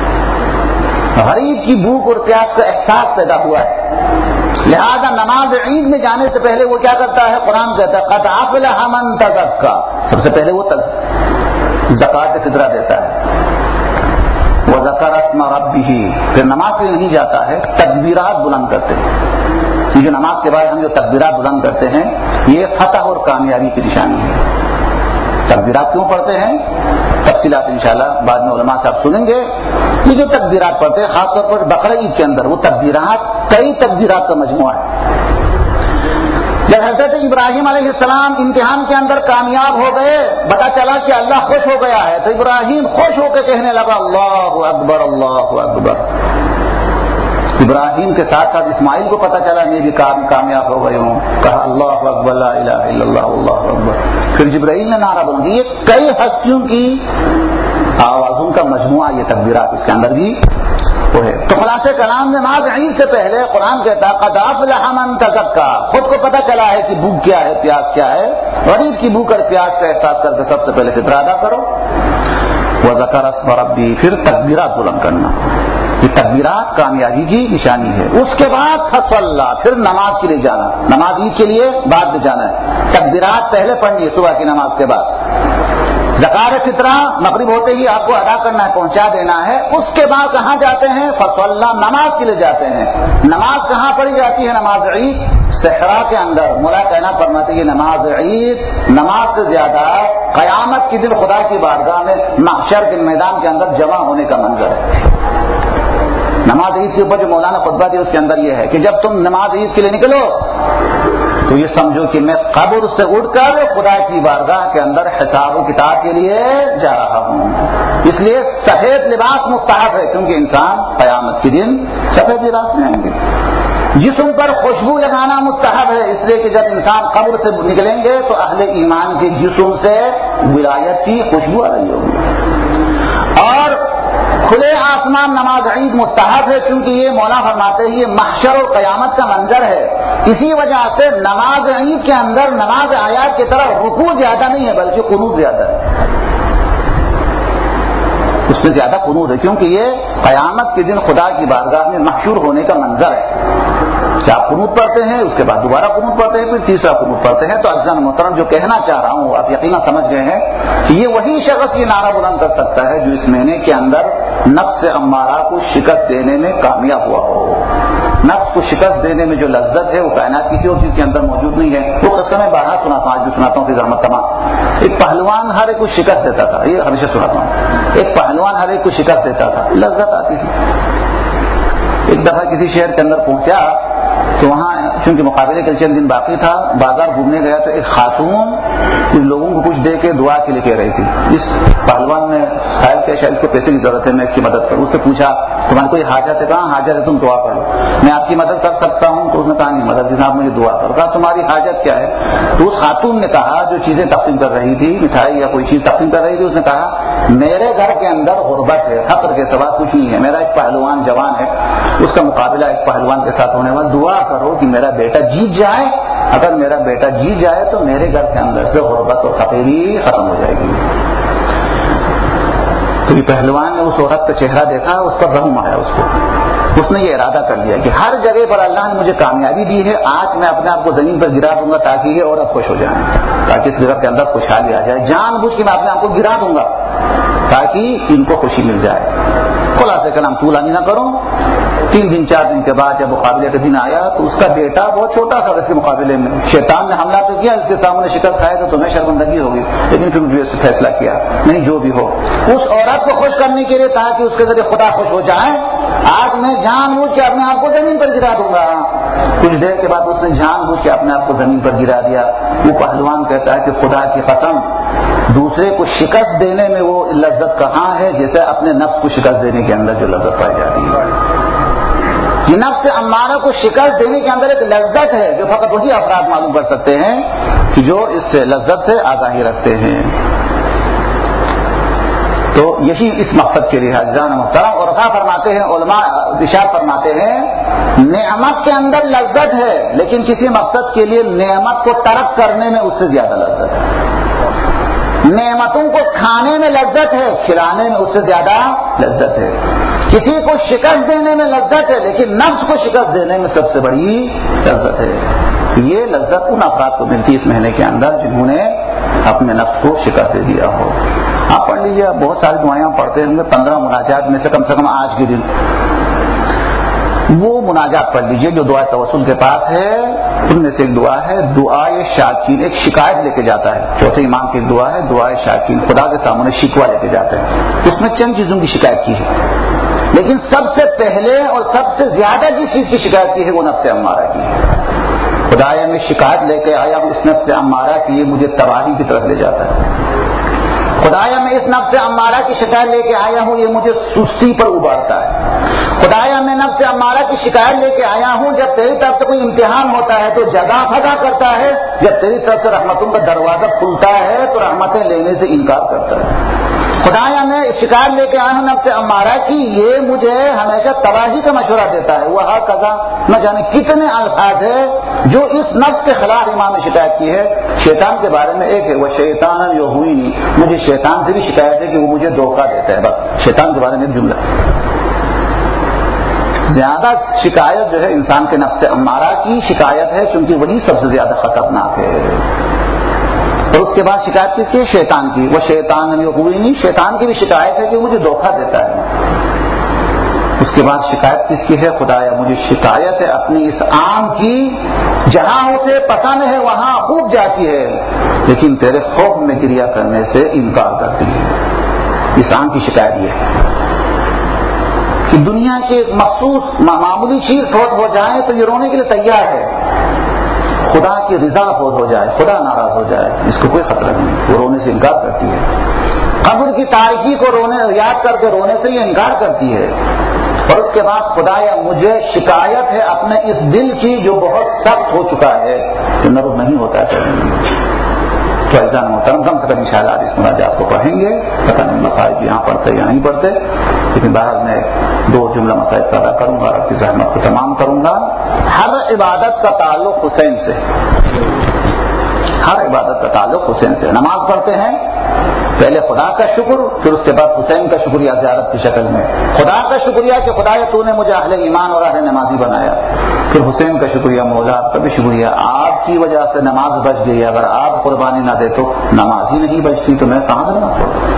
[SPEAKER 1] غریب کی بھوک اور پیاس کا احساس پیدا ہوا ہے، لہذا نماز عید میں جانے سے پہلے وہ کیا کرتا ہے؟ قرآن کہتا ہے قد افلح من تزکا، سب سے پہلے وہ زکوٰۃ فطرہ دیتا ہے۔ وذکر اسم ربہ، پھر نماز کے لیے نہیں جاتا ہے، تکبیرات بلند کرتے ہیں۔ یہ جو نماز کے بعد ہم جو تکبیرات بلند کرتے ہیں یہ فتح اور کامیابی کی نشانی ہے۔ تکبیرات کیوں پڑھتے ہیں؟ تفصیلات انشاءاللہ بعد میں علماء صاحب سنیں گے۔ یہ جو تکبیرات پڑھتے ہیں خاص طور پر بقرہ عید کے اندر، وہ تکبیرات کئی تکبیرات کا مجموعہ ہے۔ جب حضرت ابراہیم علیہ السلام امتحان کے اندر کامیاب ہو گئے، پتا چلا کہ اللہ خوش ہو گیا ہے، تو ابراہیم خوش ہو کے کہنے لگا اللہ اکبر اللہ اکبر۔ ابراہیم کے ساتھ ساتھ اسماعیل کو پتا چلا میں بھی کامیاب ہو گئے ہوں، کہا اللہ اکبر لا الہ الا اللہ اللہ اکبر۔ پھر جبرائیل نے نعرہ بلند کیا۔ یہ کئی ہستیوں کی آوازوں کا مجموعہ یہ تکبیرات اس کے اندر بھی وہ ہے۔ تو خلاصہ کلام نماز عید سے پہلے قرآن کہتا ہے قد افلح من تزکا، خود کو پتا چلا ہے کہ بھوک کیا ہے، پیاس کیا ہے، غریب کی بھوک اور پیاس کا احساس کر کے سب سے پہلے فطرہ ادا کرو۔ وذکر اسم ربی، پھر تکبیرات بلند کرنا۔ یہ تکبیرات کامیابی کی نشانی ہے. اس کے بعد فصلہ پھر نماز کے لیے جانا, نماز عید کے لیے بعد میں جانا ہے. تکبیرات پہلے پڑھنی ہے صبح کی نماز کے بعد. زکات فطرہ مغرب ہوتے ہی آپ کو ادا کرنا ہے, پہنچا دینا ہے. اس کے بعد کہاں جاتے ہیں؟ فصلہ نماز کے لیے جاتے ہیں. نماز کہاں پڑھی جاتی ہے؟ نماز عید صحرا کے اندر. مولا کائنات فرماتے ہیں نماز عید نماز سے زیادہ قیامت کے دن خدا کی بارگاہ میں محشر کے میدان کے اندر جمع ہونے کا منظر ہے. نماز عید کے اوپر جو مولانا خطبہ دی اس کے اندر یہ ہے کہ جب تم نماز عید کے لیے نکلو تو یہ سمجھو کہ میں قبر سے اٹھ کر خدا کی بارگاہ کے اندر حساب و کتاب کے لیے جا رہا ہوں. اس لیے سفید لباس مستحب ہے کیونکہ انسان قیامت کے دن سفید لباس میں آئیں گے. جسم پر خوشبو لگانا مستحب ہے اس لیے کہ جب انسان قبر سے نکلیں گے تو اہل ایمان کے جسم سے ولایت کی خوشبو آ رہی ہوگی. اور کھلے آسمان نماز عید مستحب ہے کیونکہ یہ مولا فرماتے ہیں یہ محشر اور قیامت کا منظر ہے. اسی وجہ سے نماز عید کے اندر نماز آیات کی طرح رکوع زیادہ نہیں ہے بلکہ قنوت زیادہ ہے. اس میں زیادہ قنوت ہے کیونکہ یہ قیامت کے دن خدا کی بارگاہ میں محشور ہونے کا منظر ہے. کیا آپ قنوت پڑھتے ہیں, اس کے بعد دوبارہ قنوت پڑھتے ہیں, پھر تیسرا قنوت پڑھتے ہیں. تو عزیزان محترم جو کہنا چاہ رہا ہوں آپ یقینا سمجھ گئے ہیں کہ یہ وہی شخص یہ نعرہ بلند کر سکتا ہے جو اس مہینے کے اندر نفس امارہ کو شکست دینے میں کامیاب ہوا ہو. نفس کو شکست دینے میں جو لذت ہے وہ کائنات کسی اور چیز کے اندر موجود نہیں ہے. وہ قصہ میں بارہا سناتا ہوں, آج بھی سناتا ہوں کہ زحمت تمام. ایک پہلوان ہر ایک کو شکست دیتا تھا, یہ ہمیشہ سناتا ہوں. ایک پہلوان ہر ایک کو شکست دیتا تھا, لذت آتی تھی. ایک دفعہ کسی شہر کے اندر پہنچا تو وہاں چونکہ مقابلے کے چند دن باقی تھا, بازار گھومنے گیا تو ایک خاتون ان لوگوں کو کچھ دے کے دعا کے لیے کہہ رہی تھی. اس پہلوان نے خیال کیا شاید اس کو پیسے کی ضرورت ہے, میں اس کی مدد کروں. اس سے پوچھا تمہاری کوئی حاجت ہے؟ کہاں حاجت ہے, تم دعا کر لو. میں آپ کی مدد کر سکتا ہوں. تو اس نے کہا نہیں مدد کی صاحب مجھے دعا کرو. کہا تمہاری حاجت کیا ہے؟ تو اس خاتون نے کہا جو چیزیں تقسیم کر رہی تھی, مٹھائی یا کوئی چیز تقسیم کر رہی تھی, اس نے کہا میرے گھر کے اندر غربت ہے, فقر کے سوا کچھ نہیں ہے. میرا ایک پہلوان جوان ہے, اس کا مقابلہ ایک پہلوان کے ساتھ ہونے والا, دعا کرو کہ میرا بیٹا جیت جائے. اگر میرا بیٹا جیت جائے تو میرے گھر کے اندر سے غربت اور فقیری ختم ہو جائے گی. تو یہ پہلوان نے اس عورت کا چہرہ دیکھا, اس پر رحم آیا اس کو. اس نے یہ ارادہ کر لیا کہ ہر جگہ پر اللہ نے مجھے کامیابی دی ہے, آج میں اپنے آپ کو زمین پر گرا دوں گا تاکہ یہ عورت خوش ہو جائے, تاکہ اس گھر کے اندر خوشحالی آ جائے. جان بوجھ کے میں اپنے آپ کو گرا دوں گا تاکہ ان کو خوشی مل جائے. خلاصے کلام طولانی نہ کروں, تین دن چار دن کے بعد جب مقابلے کا دن آیا تو اس کا بیٹا بہت چھوٹا تھا اس کے مقابلے میں. شیطان نے حملہ تو کیا, اس کے سامنے شکست کھائے تو تمہیں شرمندگی ہوگی, لیکن پھر مجھے فیصلہ کیا نہیں جو بھی ہو اس عورت کو خوش کرنے کے لیے تاکہ اس کے ذریعے خدا خوش ہو جائے, آج میں جان بوجھ کے اپنے آپ کو زمین پر گرا دوں گا. کچھ دیر کے بعد اس نے جان بوجھ کے اپنے آپ کو زمین پر گرا دیا. وہ پہلوان کہتا ہے کہ خدا کی قسم دوسرے کو شکست دینے میں وہ لذت کہاں ہے جیسے اپنے نفس کو شکست دینے کے اندر جو لذت پائی جاتی ہے. یہ نفس امارہ کو شکست دینے کے اندر ایک لذت ہے جو فقط وہی افراد معلوم کر سکتے ہیں کہ جو اس لذت سے آگاہی رکھتے ہیں. تو یہی اس مقصد کے لیے حضران محترم اور رفع فرماتے ہیں علماء ارشاد فرماتے ہیں نعمت کے اندر لذت ہے لیکن کسی مقصد کے لیے نعمت کو ترک کرنے میں اس سے زیادہ لذت ہے. نعمتوں کو کھانے میں لذت ہے, کھلانے میں اس سے زیادہ لذت ہے. کسی کو شکست دینے میں لذت ہے لیکن نفس کو شکست دینے میں سب سے بڑی لذت ہے. یہ لذت ان افراد کو ملتی اس مہینے کے اندر جنہوں نے اپنے نفس کو شکست دے دیا ہو. آپ پڑھ لیجیے, بہت ساری دعائیں پڑھتے ہوں گے, پندرہ مناجات میں سے کم سے کم آج کے دن وہ مناجات پڑھ لیجیے جو دعا توسل کے پاس ہے. ان میں سے ایک دعا ہے دعائے شاکین, ایک شکایت لے کے جاتا ہے. چوتھے امام کی ایک دعا ہے دعائے شاکین, خدا کے سامنے شکوہ لے کے جاتا ہے. اس میں چند چیزوں کی شکایت کی ہے لیکن سب سے پہلے اور سب سے زیادہ جس چیز کی شکایت کی ہے وہ نفس امارہ کی ہے. خدایا میں شکایت لے کے آیا ہوں اس نفس امارہ کی, یہ مجھے تباہی کی طرف لے جاتا ہے. خدایا میں اس نفس امارہ کی شکایت لے کے آیا ہوں, یہ مجھے سستی پر ابھارتا ہے. خدایا میں نفس امارہ کی شکایت لے کے آیا ہوں, جب تیری طرف سے کوئی امتحان ہوتا ہے تو جزا فضا کرتا ہے, جب تیری طرف سے رحمتوں کا دروازہ کھلتا ہے تو رحمتیں لینے سے انکار کرتا ہے. خدایا میں شکایت لے کے آیا ہوں نفس امارہ کی, یہ مجھے ہمیشہ تباہی کا مشورہ دیتا ہے. وہ قضا نہ جانے کتنے الفاظ ہے جو اس نفس کے خلاف امام نے شکایت کی ہے. شیطان کے بارے میں ایک ہے وہ شیطان جو ہوئی نہیں, مجھے شیطان سے بھی شکایت ہے کہ وہ مجھے دھوکہ دیتا ہے. بس شیطان کے بارے میں ایک جملہ. زیادہ شکایت جو ہے انسان کے نفس امارہ کی شکایت ہے، چونکہ وہی سب سے زیادہ خطرناک ہے. اور اس کے بعد شکایت کس کی؟ شیطان کی. وہ شیطان ہوئی نہیں، شیطان کی بھی شکایت ہے کہ مجھے دھوکہ دیتا ہے. اس کے بعد شکایت کس کی ہے؟ خدایا مجھے شکایت ہے اپنی اس آم کی، جہاں اسے پسند ہے وہاں خوب جاتی ہے، لیکن تیرے خوف میں گریا کرنے سے انکار کرتی ہے. اس آم کی شکایت یہ ہے کہ دنیا کی ایک مخصوص معمولی چیز فوت ہو جائے تو یہ رونے کے لیے تیار ہے، خدا کی رضا فوت ہو جائے، خدا ناراض ہو جائے، اس کو کوئی خطرہ نہیں، وہ رونے سے انکار کرتی ہے. قبر کی تاریکی کو رونے یاد کر کے رونے سے یہ انکار کرتی ہے. اور اس کے بعد خدایا مجھے شکایت ہے اپنے اس دل کی جو بہت سخت ہو چکا ہے، جو نرم نہیں ہوتا ہے. تو ایسا محترم کم سے کم انشاءاللہ اس مناجات کو پڑھیں گے. پتہ نہیں مسائل یہاں پڑھتے یا نہیں پڑھتے، لیکن بہرحال میں دو جملہ مسائل پیدا کروں گا اور آپ کی زحمت کو تمام کروں گا. ہر عبادت کا تعلق حسین سے، ہر عبادت کا تعلق حسین سے. نماز پڑھتے ہیں پہلے خدا کا شکر، پھر اس کے بعد حسین کا شکریہ زیارت کی شکل میں. خدا کا شکریہ کہ خدایا تو نے مجھے اہل ایمان اور اہل نمازی بنایا. پھر حسین کا شکریہ مولا آپ کا بھی شکریہ، آپ کی وجہ سے نماز بچ گئی. اگر آپ قربانی نہ دے تو نماز ہی نہیں بچتی، تو میں کہاں سے نماز پڑھوں؟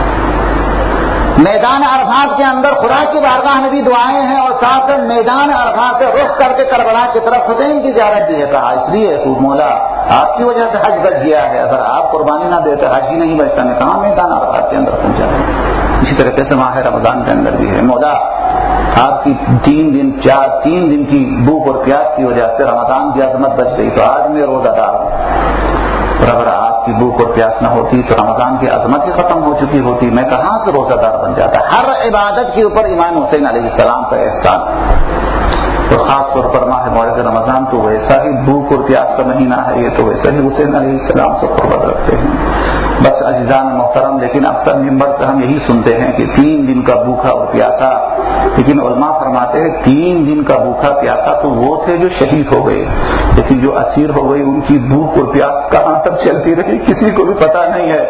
[SPEAKER 1] میدان عرفات کے اندر خدا کی بارگاہ میں بھی دعائیں ہیں، اور ساتھ میدان عرفات سے رخ کر کے کربلا کی طرف حسین کی زیارت بھی ہے. کہا اس لیے خوب مولا آپ کی وجہ سے حج بچ گیا ہے، اگر آپ قربانی نہ دیتے حج ہی نہیں بچتا، میں کہاں میدان عرفات کے اندر پہنچا. اسی طریقے سے ماہ رمضان کے اندر بھی ہے، مولا آپ کی تین دن چار تین دن کی بھوک اور پیاس کی وجہ سے رمضان کی عظمت بچ گئی، تو آج میں روزہ دار ہوں. اور اگر آپ کی بھوک اور پیاس نہ ہوتی تو رمضان کی عظمت ہی ختم ہو چکی ہوتی، میں کہاں سے روزہ دار بن جاتا. ہر عبادت کے اوپر امام حسین علیہ السلام کا احسان. اور خاص طور پر ماہ مبارک رمضان تو ویسا ہی بھوک اور پیاس کا مہینہ ہے، یہ تو ویسا ہی حسین علیہ السلام سے قربت رکھتے ہیں. بس عزیزان محترم، لیکن اکثر ممبر سے ہم یہی سنتے ہیں کہ تین دن کا بھوکا اور پیاسا، لیکن علماء فرماتے ہیں تین دن کا بھوکا پیاسا تو وہ تھے جو شہید ہو گئے، لیکن جو اسیر ہو گئی ان کی بھوک اور پیاس کہاں تک چلتی رہی کسی کو بھی پتا نہیں ہے.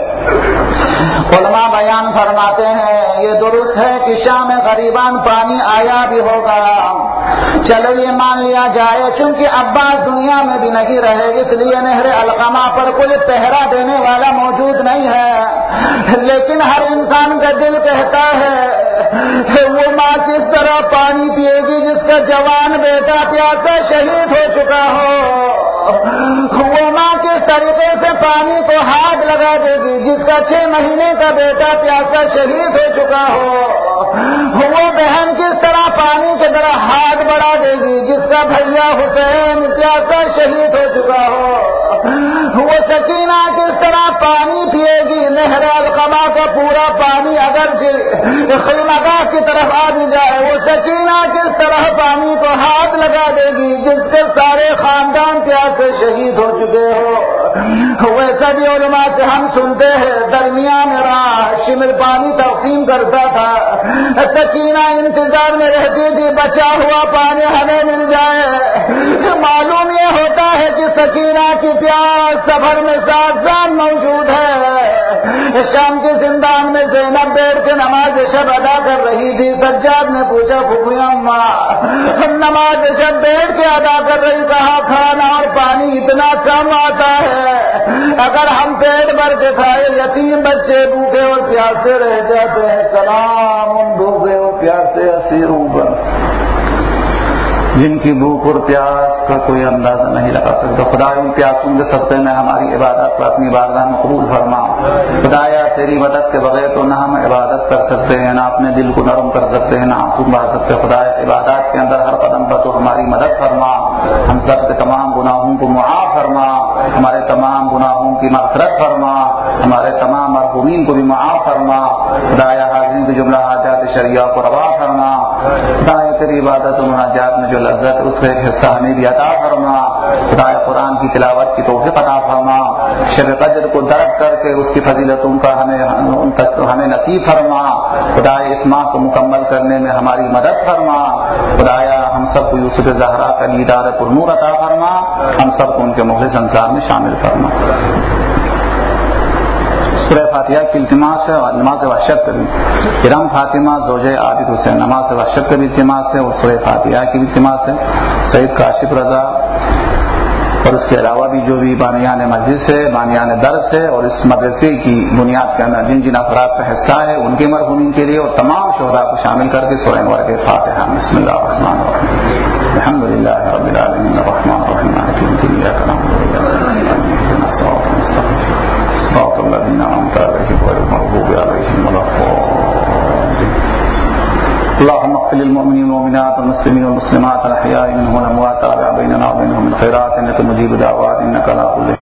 [SPEAKER 1] علماء بیان فرماتے ہیں یہ درست ہے کہ شام غریبان پانی آیا بھی ہوگا، چلو یہ مان لیا جائے چونکہ عباس دنیا میں بھی نہیں رہے، اس لیے نہر القمہ پر کوئی پہرا دینے والا موجود نہیں ہے. لیکن ہر انسان کا دل کہتا ہے وہ ماں کس طرح پانی پیے گی جس کا جوان بیٹا پیاسا شہید ہو چکا ہو. وہ ماں کس طریقے سے پانی کو ہاتھ لگا دے گی جس کا چھ مہینے کا بیٹا پیاسا شہید ہو چکا ہو. وہ بہن کس طرح پانی کی طرح ہاتھ بڑھا دے گی جس کا بھیا حسین پیاسا شہید ہو چکا ہو. وہ سکینہ کس طرح پانی پیے گی، نہر القمہ کا پورا پانی اگر خیمگاہ کی طرف آ بھی جائے، وہ سکینہ کس طرح پانی کو ہاتھ لگا دے گی جس کے سارے خاندان پیاس سے شہید ہو چکے ہو. ویسا بھی علماء سے ہم سنتے ہیں درمیان راہ شمر پانی تقسیم کرتا تھا، سکینہ انتظار میں رہتی تھی بچا ہوا پانی ہمیں مل جائے. معلوم یہ ہوتا ہے کہ سکینہ کی پیاس سفر میں ساتھ ساتھ موجود ہے. شام کے زندان میں زینب بیٹھ کے نماز شب ادا کر رہی تھی. سجاد نے پوچھا پھپھویا ماں نماز شب بیٹھ کے ادا کر رہی، کہا کھانا اور پانی اتنا کم آتا ہے، اگر ہم پیٹ بھر کے کھائے یتیم بچے بھوکے اور پیاسے رہ جاتے ہیں. سلام ان بھوکے اور پیاسے اسیروں پر جن کی بھوک اور پیاس کا کوئی اندازہ نہیں لگا سکتا. خدا ان پیاسوں کے صدقے میں ہماری عبادت کو اپنی بارگاہ میں قبول فرما. خدایا تیری مدد کے بغیر تو نہ ہم عبادت کر سکتے ہیں، نہ اپنے دل کو نرم کر سکتے ہیں، نہ آنسو بہا سکتے. خدایا عبادات کے اندر ہر قدم پر تو ہماری مدد فرما. ہم سب کے تمام گناہوں کو معاف فرما، ہمارے تمام گناہوں کی مغفرت فرما، ہمارے تمام مرحومین کو بھی معاف فرما. خدایا حاضرین کے جملہ حاجات شرعیہ کو روا فرما. خدایا تیری عبادت و مناجات میں جو لذت اس کا ایک حصہ ہمیں بھی عطا فرما. خدایا قرآن کی تلاوت کی توفیق عطا فرما. شب قدر کو درک کر کے اس کی فضیلتوں کا ہمیں ان تک ہمیں نصیب فرما. خدایا اس ماہ کو مکمل کرنے میں ہماری مدد فرما. خدایا ہم سب کو یوسف زہرا کا دیدار پر نور عطا فرما. ہم سب کو ان کے مخلص انصار میں شامل فرما. سورہ فاتحہ کی التماس ہے اور نماز وحشت کا بھی. ارم فاطمہ زوجہ عابد حسین نماز وحشت کا بھی التماس ہے اور سورہ فاتحہ کی بھی التماس ہے. سید کاشف رضا اور اس کے علاوہ بھی جو بھی بانیان مجلس ہے، بانیان درس ہے اور اس مدرسے کی بنیاد کے اندر جن جن افراد کا حصہ ہے ان کے مرحومین کے لیے اور تمام شہداء کو شامل کر کے سورہ انور کے فاتحہ. بسم اللہ الرحمن الرحیم. الحمد للہ رب العالمین الرحمن الرحیم مالک یوم الدین ایاک نعبد و ایاک نستعین اهدنا الصراط المستقیم صراط الذین انعمت علیہم غیر المغضوب علیہم ولا الضالین. اللهم اغفر للمؤمنين والمؤمنات والمسلمين والمسلمات الأحياء منهم والأموات تابع بيننا وبينهم بالخيرات إنك مجيب دعوات إنك على كل